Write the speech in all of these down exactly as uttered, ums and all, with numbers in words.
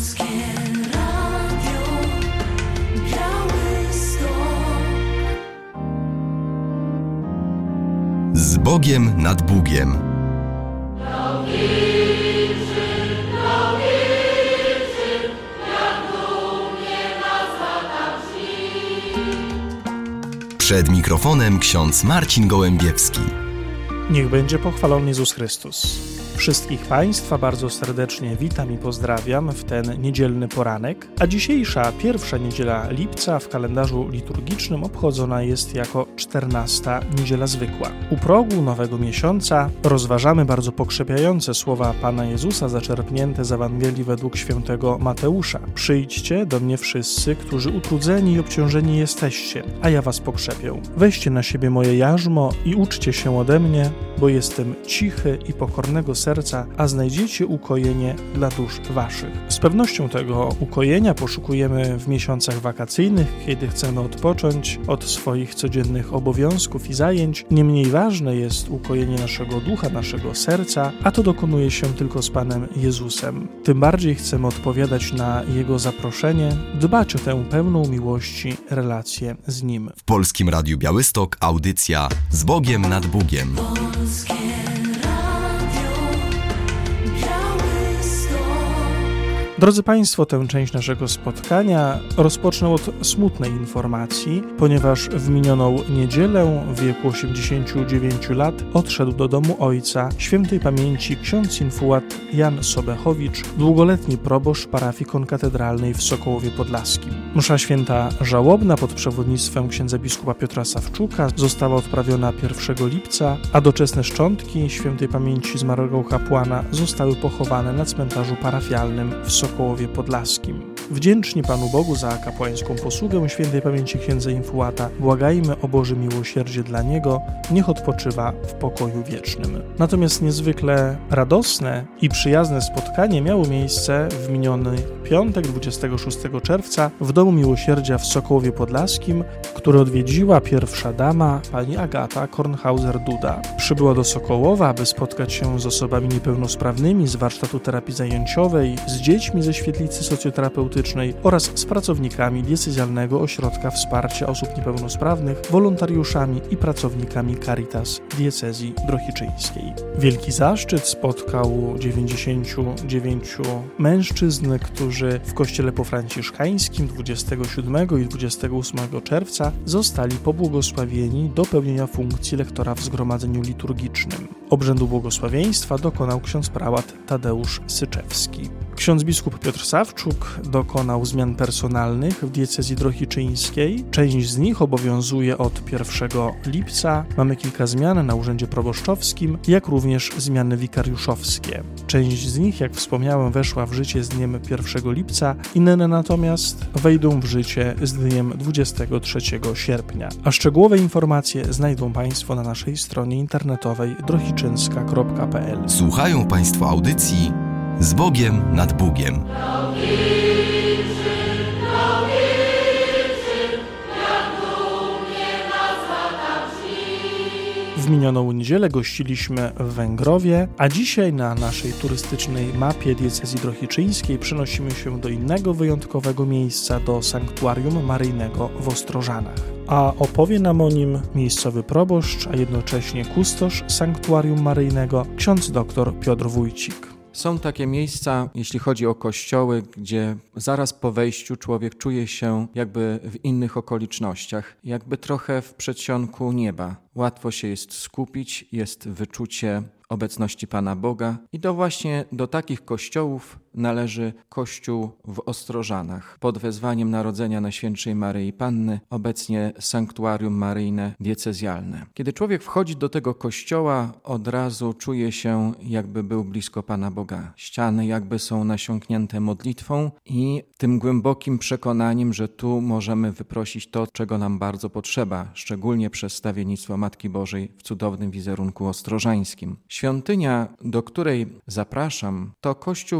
Z Bogiem nad Bugiem. Przed mikrofonem ksiądz Marcin Gołębiewski. Niech będzie pochwalony Jezus Chrystus. Wszystkich Państwa bardzo serdecznie witam i pozdrawiam w ten niedzielny poranek, a dzisiejsza pierwsza niedziela lipca w kalendarzu liturgicznym obchodzona jest jako czternasta niedziela zwykła. U progu nowego miesiąca rozważamy bardzo pokrzepiające słowa Pana Jezusa zaczerpnięte z Ewangelii według świętego Mateusza. Przyjdźcie do mnie wszyscy, którzy utrudzeni i obciążeni jesteście, a ja was pokrzepię. Weźcie na siebie moje jarzmo i uczcie się ode mnie, bo jestem cichy i pokornego serca, a znajdziecie ukojenie dla dusz waszych. Z pewnością tego ukojenia poszukujemy w miesiącach wakacyjnych, kiedy chcemy odpocząć od swoich codziennych obowiązków i zajęć. Niemniej ważne jest ukojenie naszego ducha, naszego serca, a to dokonuje się tylko z Panem Jezusem. Tym bardziej chcemy odpowiadać na Jego zaproszenie, dbać o tę pełną miłości relację z Nim. W Polskim Radiu Białystok audycja Z Bogiem nad Bugiem. Drodzy Państwo, tę część naszego spotkania rozpocznę od smutnej informacji, ponieważ w minioną niedzielę w wieku osiemdziesięciu dziewięciu lat odszedł do domu ojca świętej pamięci ksiądz infułat Jan Sobechowicz, długoletni proboszcz parafii konkatedralnej w Sokołowie Podlaskim. Msza święta żałobna pod przewodnictwem księdza biskupa Piotra Sawczuka została odprawiona pierwszego lipca, a doczesne szczątki świętej pamięci zmarłego kapłana zostały pochowane na cmentarzu parafialnym w Sokołowie Sokołowie Podlaskim. Wdzięczni Panu Bogu za kapłańską posługę świętej pamięci księdza infułata, błagajmy o Boże miłosierdzie dla niego, niech odpoczywa w pokoju wiecznym. Natomiast niezwykle radosne i przyjazne spotkanie miało miejsce w miniony piątek, dwudziestego szóstego czerwca w Domu Miłosierdzia w Sokołowie Podlaskim, który odwiedziła pierwsza dama, pani Agata Kornhauser-Duda. Przybyła do Sokołowa, aby spotkać się z osobami niepełnosprawnymi z warsztatu terapii zajęciowej, z dziećmi ze świetlicy socjoterapeutycznej oraz z pracownikami diecezjalnego ośrodka wsparcia osób niepełnosprawnych, wolontariuszami i pracownikami Caritas diecezji drohiczyńskiej. Wielki zaszczyt spotkał dziewięćdziesięciu dziewięciu mężczyzn, którzy w kościele pofranciszkańskim dwudziestego siódmego i dwudziestego ósmego czerwca zostali pobłogosławieni do pełnienia funkcji lektora w zgromadzeniu liturgicznym. Obrzędu błogosławieństwa dokonał ksiądz prałat Tadeusz Syczewski. Ksiądz biskup Piotr Sawczuk dokonał zmian personalnych w diecezji drohiczyńskiej. Część z nich obowiązuje od pierwszego lipca. Mamy kilka zmian na urzędzie proboszczowskim, jak również zmiany wikariuszowskie. Część z nich, jak wspomniałem, weszła w życie z dniem pierwszego lipca, inne natomiast wejdą w życie z dniem dwudziestego trzeciego sierpnia. A szczegółowe informacje znajdą Państwo na naszej stronie internetowej drohiczynska kropka p l. Słuchają Państwo audycji Z Bogiem nad Bugiem. W minioną niedzielę gościliśmy w Węgrowie, a dzisiaj na naszej turystycznej mapie diecezji drohiczyńskiej przenosimy się do innego wyjątkowego miejsca, do sanktuarium maryjnego w Ostrożanach. A opowie nam o nim miejscowy proboszcz, a jednocześnie kustosz sanktuarium maryjnego, ksiądz dr Piotr Wójcik. Są takie miejsca, jeśli chodzi o kościoły, gdzie zaraz po wejściu człowiek czuje się jakby w innych okolicznościach, jakby trochę w przedsionku nieba. Łatwo się jest skupić, jest wyczucie obecności Pana Boga i to właśnie do takich kościołów należy Kościół w Ostrożanach pod wezwaniem Narodzenia Najświętszej Maryi Panny, obecnie sanktuarium maryjne diecezjalne. Kiedy człowiek wchodzi do tego kościoła, od razu czuje się, jakby był blisko Pana Boga. Ściany jakby są nasiąknięte modlitwą i tym głębokim przekonaniem, że tu możemy wyprosić to, czego nam bardzo potrzeba, szczególnie przez stawiennictwo Matki Bożej w cudownym wizerunku ostrożańskim. Świątynia, do której zapraszam, to kościół, który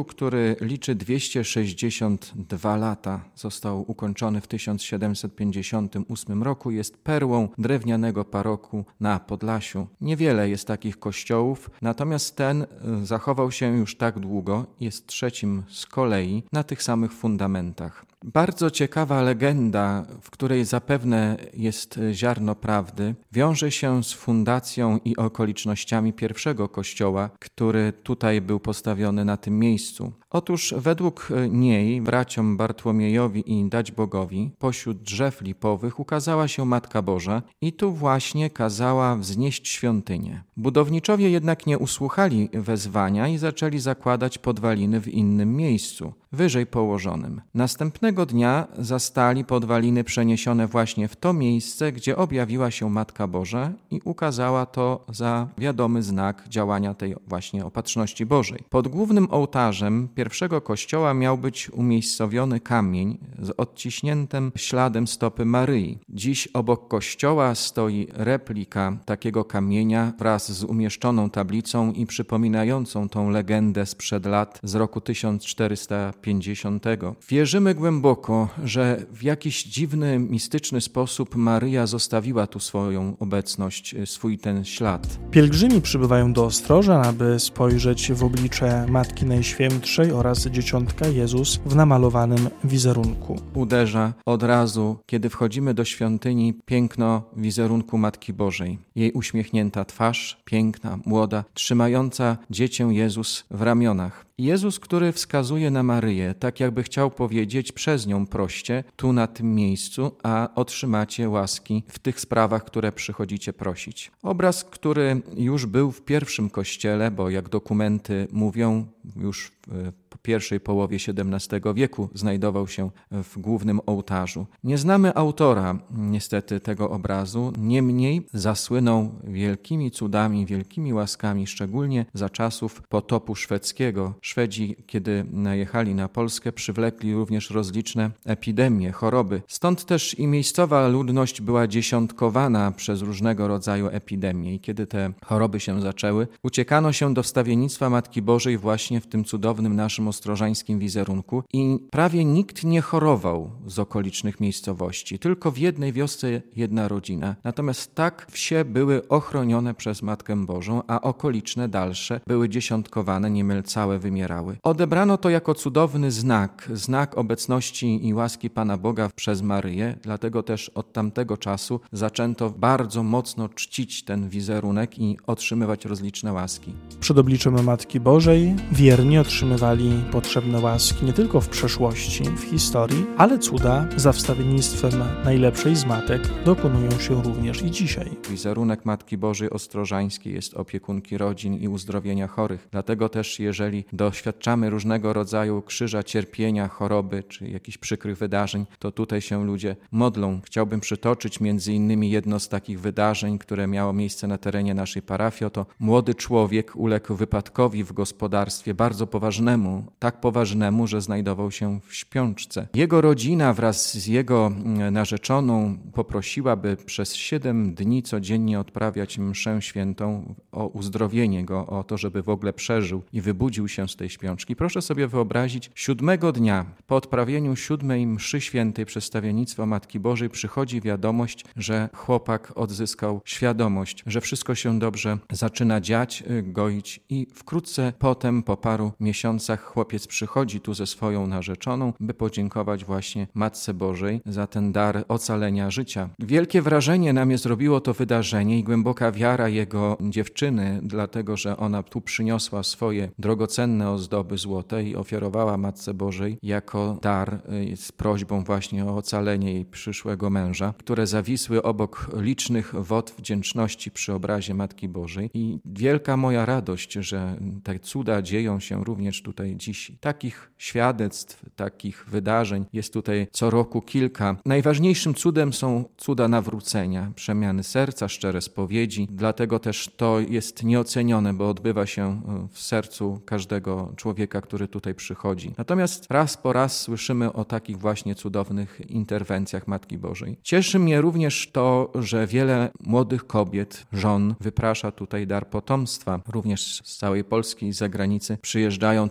który liczy dwieście sześćdziesiąt dwa lata, został ukończony w tysiąc siedemset pięćdziesiątym ósmym roku, jest perłą drewnianego paroku na Podlasiu. Niewiele jest takich kościołów, natomiast ten zachował się już tak długo, jest trzecim z kolei na tych samych fundamentach. Bardzo ciekawa legenda, w której zapewne jest ziarno prawdy, wiąże się z fundacją i okolicznościami pierwszego kościoła, który tutaj był postawiony na tym miejscu. Otóż według niej braciom Bartłomiejowi i Daćbogowi pośród drzew lipowych ukazała się Matka Boża i tu właśnie kazała wznieść świątynię. Budowniczowie jednak nie usłuchali wezwania i zaczęli zakładać podwaliny w innym miejscu, wyżej położonym. Następnego dnia zastali podwaliny przeniesione właśnie w to miejsce, gdzie objawiła się Matka Boża i ukazała to za wiadomy znak działania tej właśnie opatrzności Bożej. Pod głównym ołtarzem pierwszego kościoła miał być umiejscowiony kamień z odciśniętym śladem stopy Maryi. Dziś obok kościoła stoi replika takiego kamienia wraz z umieszczoną tablicą i przypominającą tą legendę sprzed lat z roku tysiąc czterysta pięćdziesiątego. Wierzymy głęboko, że w jakiś dziwny, mistyczny sposób Maryja zostawiła tu swoją obecność, swój ten ślad. Pielgrzymi przybywają do Ostroża, aby spojrzeć w oblicze Matki Najświętszej oraz Dzieciątka Jezus w namalowanym wizerunku. Uderza od razu, kiedy wchodzimy do świątyni, piękno wizerunku Matki Bożej. Jej uśmiechnięta twarz, piękna, młoda, trzymająca Dziecię Jezus w ramionach. Jezus, który wskazuje na Maryję, tak jakby chciał powiedzieć: przez nią proście, tu na tym miejscu, a otrzymacie łaski w tych sprawach, które przychodzicie prosić. Obraz, który już był w pierwszym kościele, bo jak dokumenty mówią, już w pierwszej połowie siedemnastego wieku znajdował się w głównym ołtarzu. Nie znamy autora niestety tego obrazu, niemniej zasłynął wielkimi cudami, wielkimi łaskami, szczególnie za czasów potopu szwedzkiego. Szwedzi, kiedy najechali na Polskę, przywlekli również rozliczne epidemie, choroby. Stąd też i miejscowa ludność była dziesiątkowana przez różnego rodzaju epidemie. I kiedy te choroby się zaczęły, uciekano się do wstawiennictwa Matki Bożej właśnie w tym cudownym naszym ostrożańskim wizerunku i prawie nikt nie chorował z okolicznych miejscowości. Tylko w jednej wiosce jedna rodzina. Natomiast tak wsie były ochronione przez Matkę Bożą, a okoliczne dalsze były dziesiątkowane, niemal całe wymierały. Odebrano to jako cudowny znak, znak obecności i łaski Pana Boga przez Maryję, dlatego też od tamtego czasu zaczęto bardzo mocno czcić ten wizerunek i otrzymywać rozliczne łaski. Przed obliczem Matki Bożej wierni otrzymywali potrzebne łaski nie tylko w przeszłości, w historii, ale cuda za wstawiennictwem najlepszej z matek dokonują się również i dzisiaj. Wizerunek Matki Bożej Ostrożańskiej jest opiekunki rodzin i uzdrowienia chorych. Dlatego też jeżeli doświadczamy różnego rodzaju krzyża, cierpienia, choroby czy jakichś przykrych wydarzeń, to tutaj się ludzie modlą. Chciałbym przytoczyć między innymi jedno z takich wydarzeń, które miało miejsce na terenie naszej parafii. Oto młody człowiek uległ wypadkowi w gospodarstwie bardzo poważnemu, tak poważnemu, że znajdował się w śpiączce. Jego rodzina wraz z jego narzeczoną poprosiła, by przez siedem dni codziennie odprawiać mszę świętą o uzdrowienie go, o to, żeby w ogóle przeżył i wybudził się z tej śpiączki. Proszę sobie wyobrazić, siódmego dnia po odprawieniu siódmej mszy świętej przez wstawiennictwo Matki Bożej przychodzi wiadomość, że chłopak odzyskał świadomość, że wszystko się dobrze zaczyna dziać, goić i wkrótce potem, po paru miesiącach, chłopiec przychodzi tu ze swoją narzeczoną, by podziękować właśnie Matce Bożej za ten dar ocalenia życia. Wielkie wrażenie na mnie zrobiło to wydarzenie i głęboka wiara jego dziewczyny, dlatego że ona tu przyniosła swoje drogocenne ozdoby złote i ofiarowała Matce Bożej jako dar z prośbą właśnie o ocalenie jej przyszłego męża, które zawisły obok licznych wod wdzięczności przy obrazie Matki Bożej. I wielka moja radość, że te cuda dzieją się również tutaj dziś. Takich świadectw, takich wydarzeń jest tutaj co roku kilka. Najważniejszym cudem są cuda nawrócenia, przemiany serca, szczere spowiedzi. Dlatego też to jest nieocenione, bo odbywa się w sercu każdego człowieka, który tutaj przychodzi. Natomiast raz po raz słyszymy o takich właśnie cudownych interwencjach Matki Bożej. Cieszy mnie również to, że wiele młodych kobiet, żon wyprasza tutaj dar potomstwa. Również z całej Polski i z zagranicy przyjeżdżają tutaj, by dziękować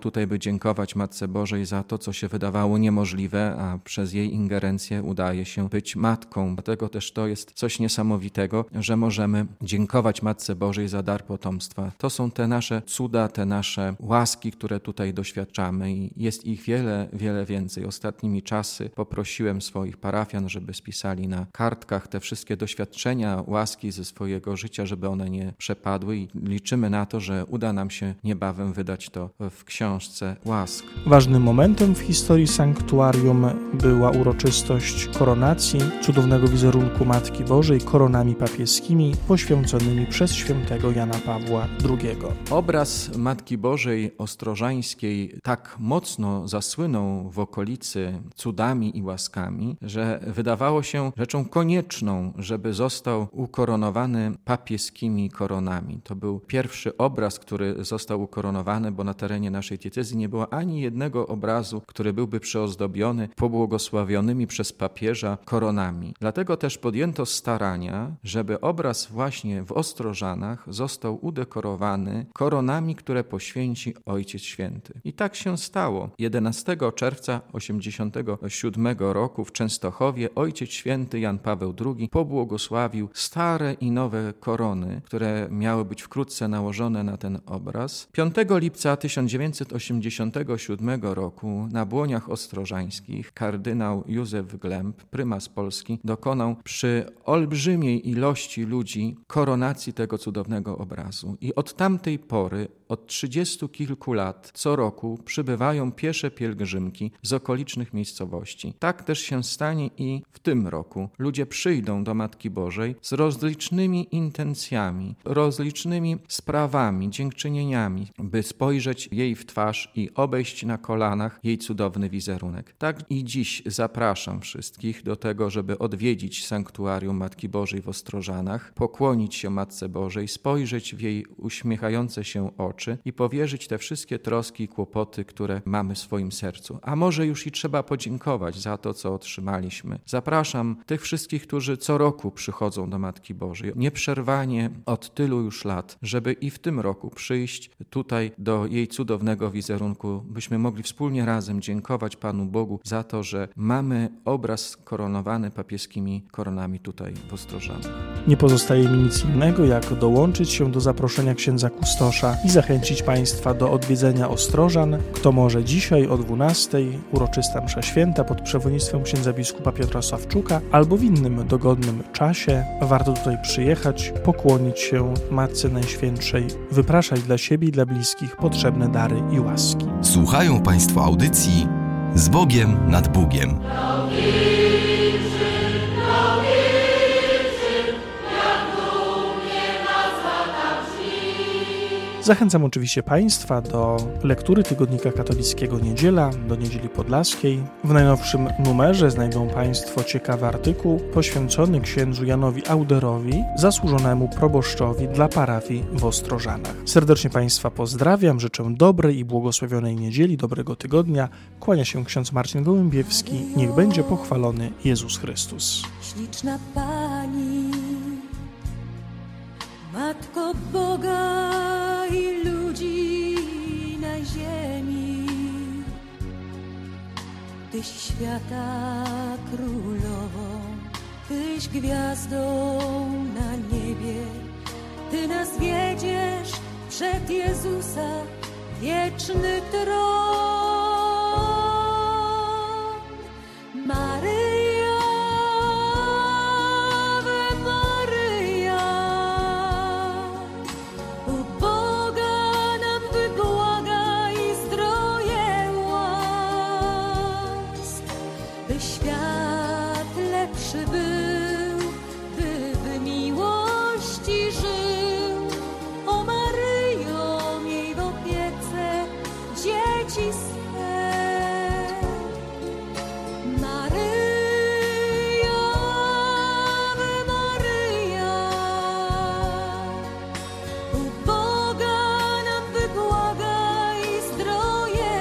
podziękować Matce Bożej za to, co się wydawało niemożliwe, a przez jej ingerencję udaje się być matką. Dlatego też to jest coś niesamowitego, że możemy dziękować Matce Bożej za dar potomstwa. To są te nasze cuda, te nasze łaski, które tutaj doświadczamy i jest ich wiele, wiele więcej. Ostatnimi czasy poprosiłem swoich parafian, żeby spisali na kartkach te wszystkie doświadczenia, łaski ze swojego życia, żeby one nie przepadły i liczymy na to, że uda nam się niebawem wydać to w książce łask. Ważnym momentem w historii sanktuarium była uroczystość koronacji cudownego wizerunku Matki Bożej koronami papieskimi poświęconymi przez świętego Jana Pawła drugiego. Obraz Matki Bożej Ostrożańskiej tak mocno zasłynął w okolicy cudami i łaskami, że wydawało się rzeczą konieczną, żeby został ukoronowany papieskimi koronami. To był pierwszy obraz, który został ukoronowany, bo na terenie naszej diecezji nie było ani jednego obrazu, który byłby przyozdobiony pobłogosławionymi przez papieża koronami. Dlatego też podjęto starania, żeby obraz właśnie w Ostrożanach został udekorowany koronami, które poświęci Ojciec Święty. I tak się stało. jedenastego czerwca osiemdziesiątego siódmego roku w Częstochowie Ojciec Święty Jan Paweł drugi pobłogosławił stare i nowe korony, które miały być wkrótce nałożone na ten obraz. piątego lipca tysiąc dziewięćset osiemdziesiątego siódmego roku na Błoniach Ostrożańskich kardynał Józef Glemp, prymas Polski, dokonał przy olbrzymiej ilości ludzi koronacji tego cudownego obrazu. I od tamtej pory, od trzydziestu kilku lat, co roku przybywają piesze pielgrzymki z okolicznych miejscowości. Tak też się stanie i w tym roku. Ludzie przyjdą do Matki Bożej z rozlicznymi intencjami, rozlicznymi sprawami, dziękczynieniami, by spojrzeć jej w twarz i obejść na kolanach jej cudowny wizerunek. Tak i dziś zapraszam wszystkich do tego, żeby odwiedzić sanktuarium Matki Bożej w Ostrożanach, pokłonić się Matce Bożej, spojrzeć w jej uśmiechające się oczy i powierzyć te wszystkie troski i kłopoty, które mamy w swoim sercu. A może już i trzeba podziękować za to, co otrzymaliśmy. Zapraszam tych wszystkich, którzy co roku przychodzą do Matki Bożej, nieprzerwanie od tylu już lat, żeby i w tym roku przyjść tutaj do jej cudownego wizerunku, byśmy mogli wspólnie razem dziękować Panu Bogu za to, że mamy obraz koronowany papieskimi koronami tutaj w Ostrożanach. Nie pozostaje mi nic innego, jak dołączyć się do zaproszenia księdza kustosza i zachęcić Państwa do odwiedzenia Ostrożan. Kto może dzisiaj o dwunastej uroczysta msza święta pod przewodnictwem księdza biskupa Piotra Sławczuka albo w innym dogodnym czasie. Warto tutaj przyjechać, pokłonić się Matce Najświętszej, wypraszać dla siebie i dla bliskich potrzebne dary i łaski. Słuchają Państwo audycji Z Bogiem nad Bugiem. Zachęcam oczywiście Państwa do lektury Tygodnika Katolickiego Niedziela, do Niedzieli Podlaskiej. W najnowszym numerze znajdą Państwo ciekawy artykuł poświęcony księdzu Janowi Auderowi, zasłużonemu proboszczowi dla parafii w Ostrożanach. Serdecznie Państwa pozdrawiam, życzę dobrej i błogosławionej niedzieli, dobrego tygodnia. Kłania się ksiądz Marcin Gołębiewski. Niech będzie pochwalony Jezus Chrystus. Śliczna Pani, Matko Boga i ludzi na ziemi, Tyś świata królową, Tyś gwiazdą na niebie, Ty nas wiedziesz przed Jezusa wieczny tron. Maryjo, Ave Maryja, u Boga nam wybłagaj zdroje łask, by świat lepszy był, by w miłości żył. O Maryjo, miej w opiece dzieci swe. Maryjo, Ave Maryja, u Boga nam wybłagaj zdroje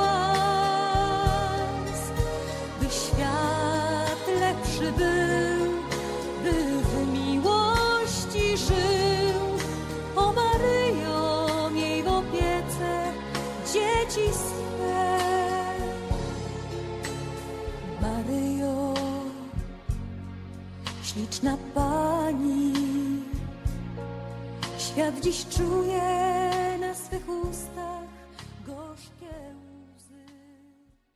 łask, by świat lepszy był, by w miłości żył. O Maryjo, miej w opiece dzieci swe. Śliczna Pani, świat dziś czuje